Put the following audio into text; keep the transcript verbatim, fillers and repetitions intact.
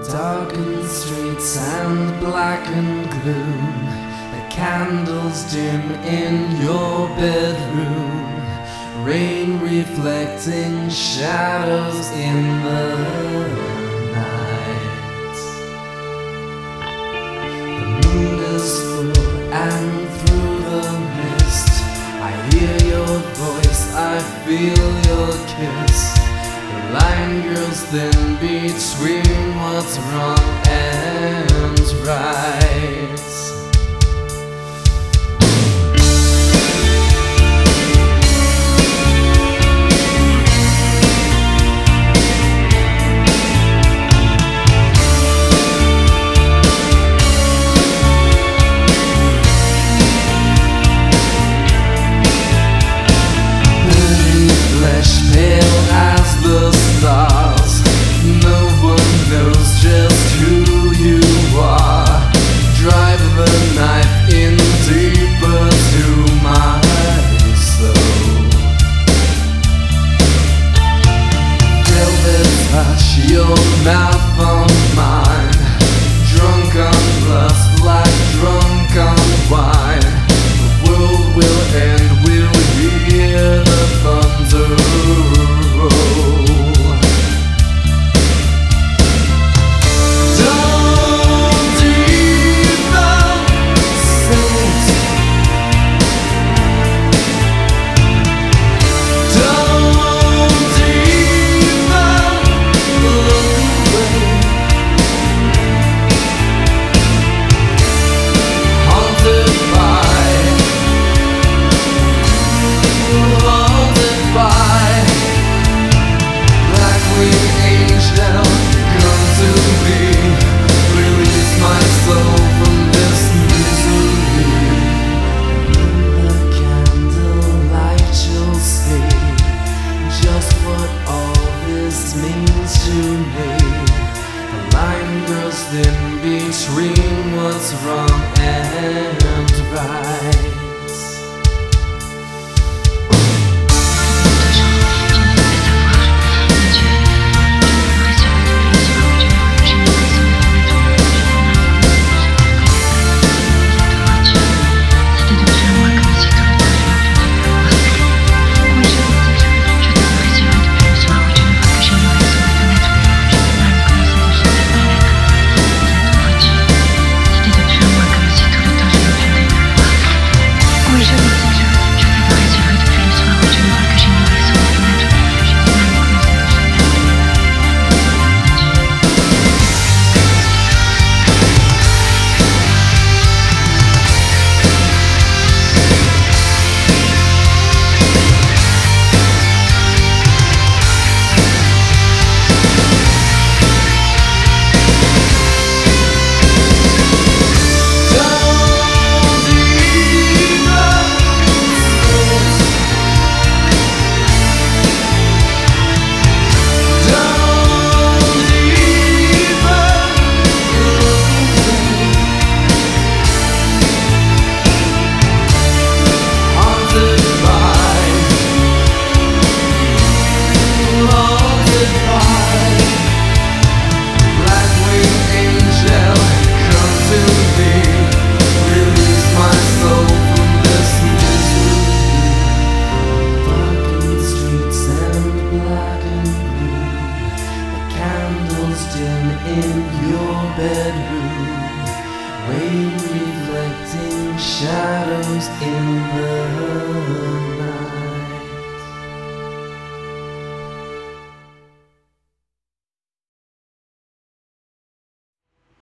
Darkened streets and blackened gloom, the candles dim in your bedroom, rain reflecting shadows in the night. The moon is full and through the mist I hear your voice, I feel your kiss. The line grows thin between what's wrong and right. Burning flesh, pale as the stars, no one knows just who you are. Drive the knife in deeper to my soul. Velvet touch, your mouth on mine, drunk on lust like drunk on wine. The world will end, we'll hear the thunder roll. Thin between what's wrong and right. In your bedroom, rain reflecting shadows in the